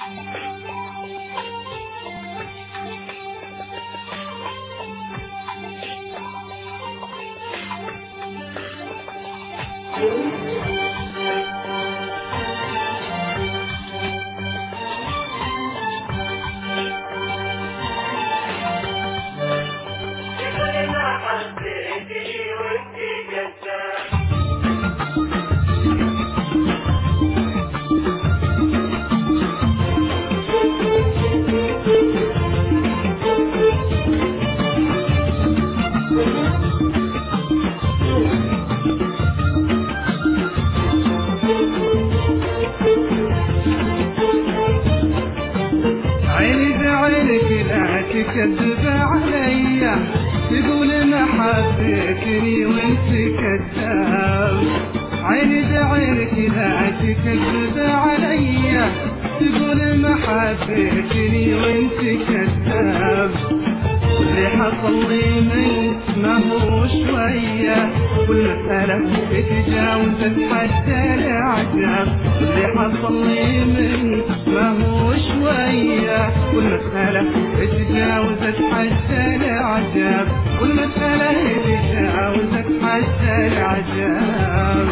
تكذب عليا تقول ما حبيتني وانت كذاب. عيني بعينك لا تكذب عليا تقول ما حبيتني وانت كذاب. اللي حصل لي منك ما هو شوية والمسألة تجاوزت حتى الإعجاب. اللي حصل لي منك ما هو شوية والمسألة تجاوزت حتى الإعجاب. والمسألة تجاوزت حتى الإعجاب.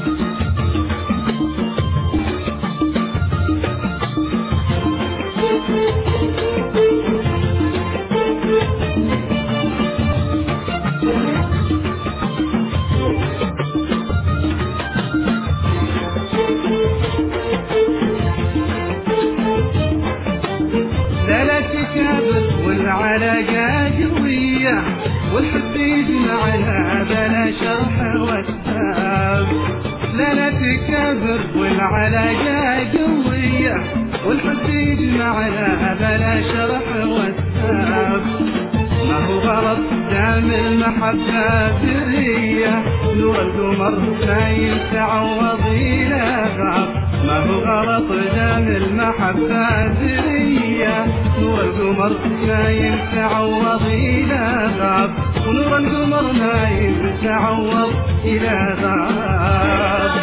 والعلاقة قوية والحب يجمعنا بلا شرح واتهام. لا تكبر والعلاقة قوية والحب يجمعنا بلا شرح واتهام. ما هو غلط دام المحبة برية نور القمر ما يتعوض إلى غاب. ما هو غلط دام المحبة برية نور القمر ما يتعوض إلى غاب. ونور القمر ما يتعوض إلى غاب.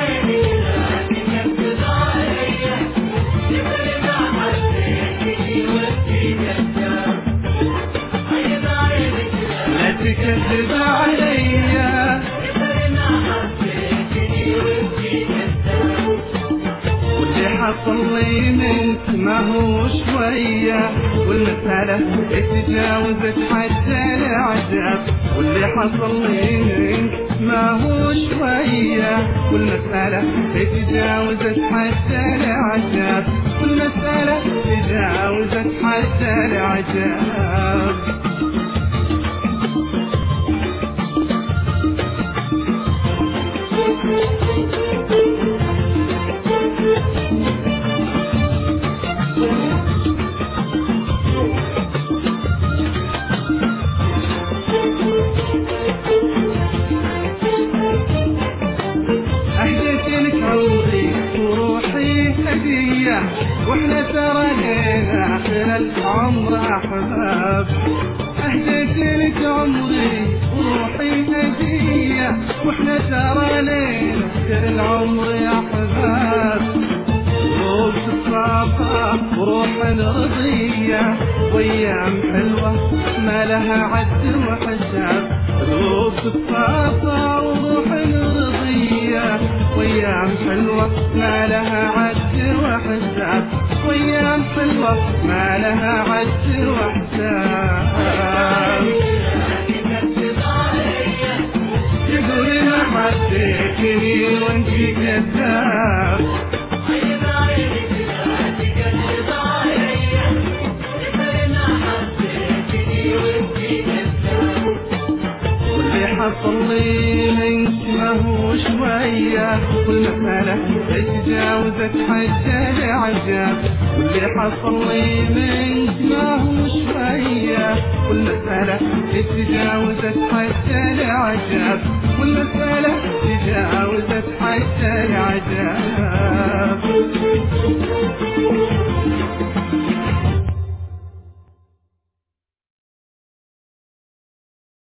لا تكذب عليا واللي حصل لي منك ما هو شوية والمسألة تجاوزت حتى الإعجاب. واللي حصل لي منك ما هو شوية والمسألة تجاوزت حتى الإعجاب. والمسألة تجاوزت حتى الإعجاب. واحنا ترى لينا آخر العمر أحباب. أهديت لك عمري وروحي هدية واحنا ترى لينا آخر العمر أحباب. روح الصافا وروح رضية وأيام حلوة ما لها عد وحساب. روح الصافا وروح رضية وأيام حلوة ما لها عد وحساب. وأيام حلوة ما لها عد وحساب. تقولي ما حبيتني وانت كذاب. واللي حصل لي منك ما هو شوية والمسألة تجاوزت حتى الإعجاب. واللي حصل لي منك ما هو شوية والمسألة تجاوزت حتى الإعجاب. والمسألة تجاوزت حتى الإعجاب.